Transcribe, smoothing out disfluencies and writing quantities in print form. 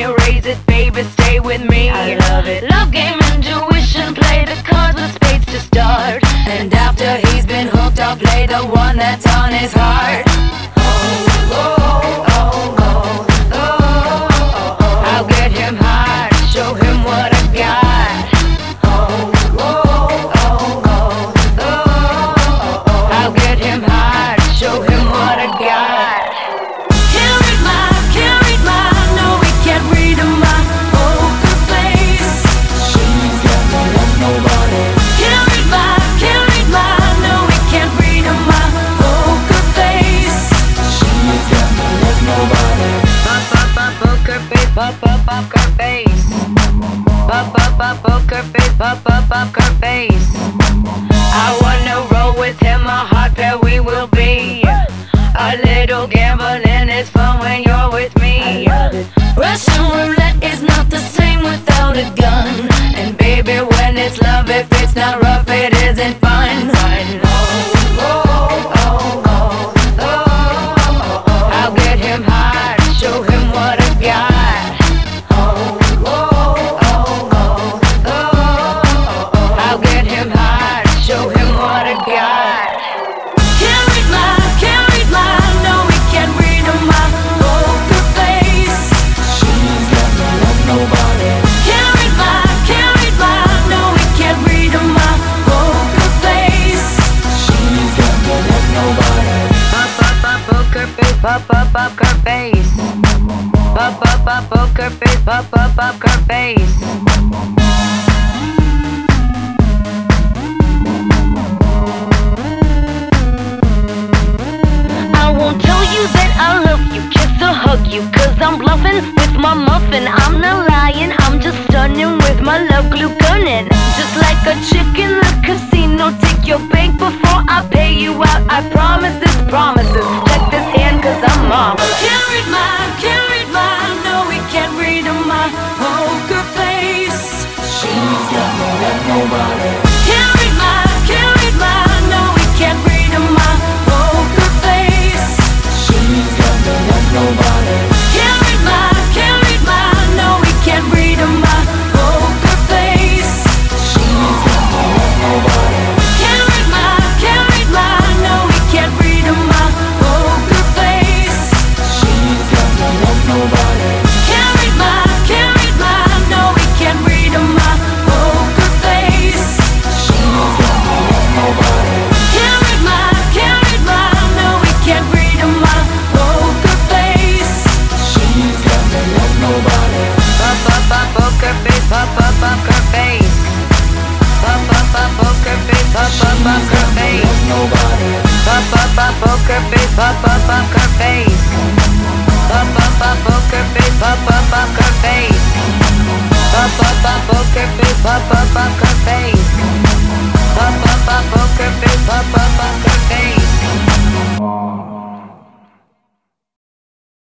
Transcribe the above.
raise it, baby, stay with me. I love it. Love game, intuition, play the cards with spades to start. And after he's been hooked, I'll play the one that's on his heart. I'll get him hard, show him what I got. I'll get him hard, show him what I got. Can't read my, no, we can't read my poker face. She's got no love, nobody. Can't read my, no, we can't read my poker face. She's got no love, nobody. Poker face, poker face. Poker face, poker face. I wanna roll with him, a hot pair we will be. A little gambling is fun when you're with me. Russian roulette is not the same without a gun. And baby, when it's love, if it's not rough, it isn't fun. I'll get him hard, show him what I got. I'll get him hard, show him what I got. Can't read my, no, we can't read my poker face. She's got no love, nobody. Can't read my, no, we can't read my poker face. She's got no love, nobody. Poker face, poker face. Poker face, poker face. I won't tell you that I love you, kiss or hug you, cause I'm bluffing with my muffin. I'm not lying, I'm just stunning with my love glue gunning. Just like a chick in the casino, take your bank before I pay you out. I promise this promises. Check this hand cause I'm marvelous. Can't read my, no, we can't read my poker face. She's got no love, nobody. Can't read my, no, we can't read my poker face. She's got no love, nobody. Can't read my, no, we can't read my poker face. She's got no love, nobody. Can't read my, no, we can't read my poker face. She's got no love, nobody. Can't read my, no, we can't read my poker face. She's got no love, nobody. Can't read my, no, we can't read my poker face. She's got no love, nobody. Poker face, poker face. Poker face, poker face. Nobody. Poker face, poker face. Poker face, poker face. Poker face, poker face.